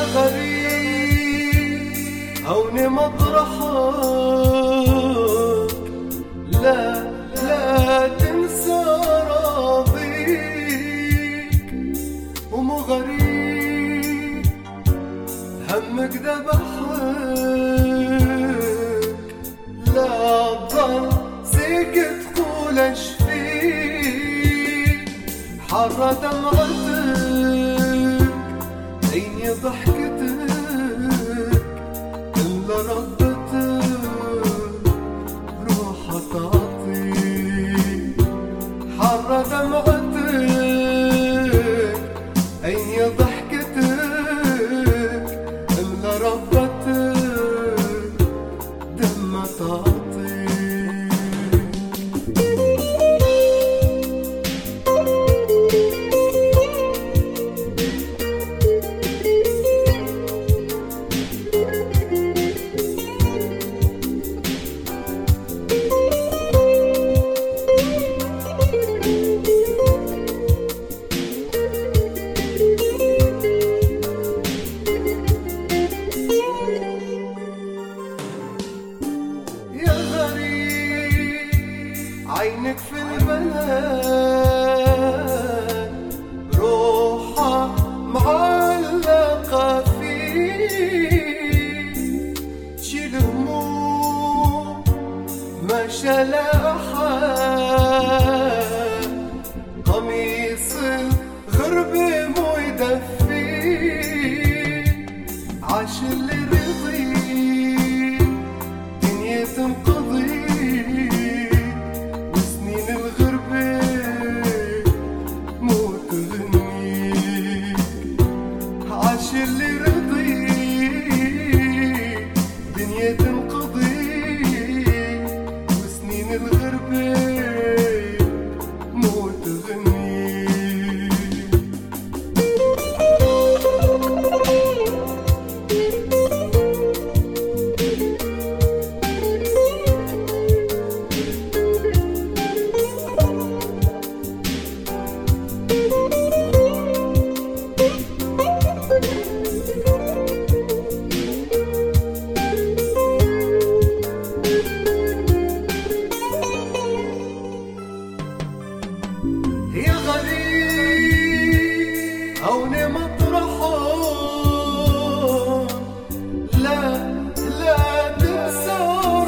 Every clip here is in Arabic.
غريب هون مطرحك، لا لا تنسى راضيك. ومو غريب همك ذبحك، لا تضل ساكت قول اشفيك. حرة دمعتك عيني ضحكتك إلا ردتك روحها تعطيك. حرة دمعتك عيني ضحكتك إلا ردتك دمها تعطيك. عينك في المنام روحها معلقة فيك، تشيل هموم ما شالها أحد. قميص الغربة مو يدفيك، عاش اللي رضيك دنيا تنقضي. اللي رضيك دنيا تنقضي، وسنين الغربة مو تغني. يا غريب هون مطرحك، لا لا تنسى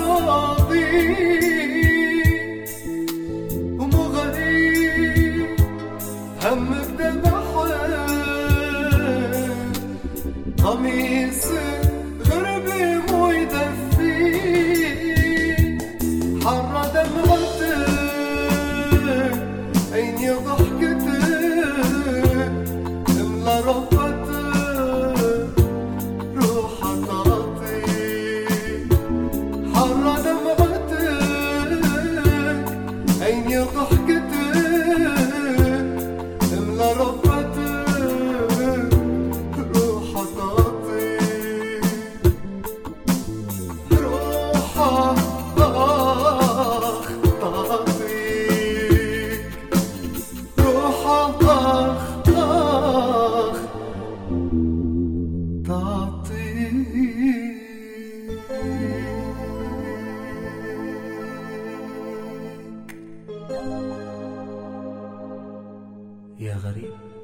راضيك. ومو غريب همك ذبحك، قميص غربي مو يدفيك. حرة دمعتك عيني ضحكتك املا ربتك روحها تعطيك. حرة دمعتك عيني ضحكتك املا ربتك روحها تعطيك. روحها يا غريب.